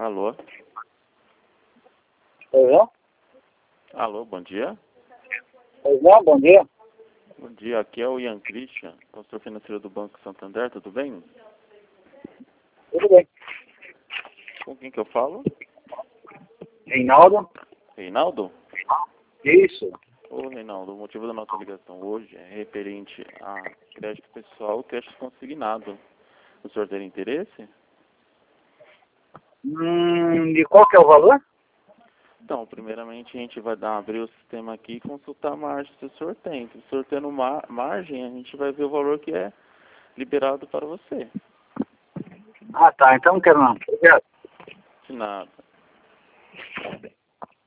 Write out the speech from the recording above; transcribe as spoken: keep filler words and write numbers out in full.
Alô? Oi, Alô, bom dia. Oi, bom dia. Bom dia, aqui é o Ian Christian, consultor financeiro do Banco Santander, tudo bem? Tudo bem. Com quem que eu falo? Reinaldo? Reinaldo? Isso. Ô, Reinaldo, o motivo da nossa ligação hoje é referente a crédito pessoal e crédito consignado. O senhor tem interesse? Hum, e qual que é o valor? Então, primeiramente a gente vai dar, abrir o sistema aqui e consultar a margem se o senhor tem. Se o senhor tendo mar, margem, a gente vai ver o valor que é liberado para você. Ah, tá. Então não quero não. Obrigado. De nada.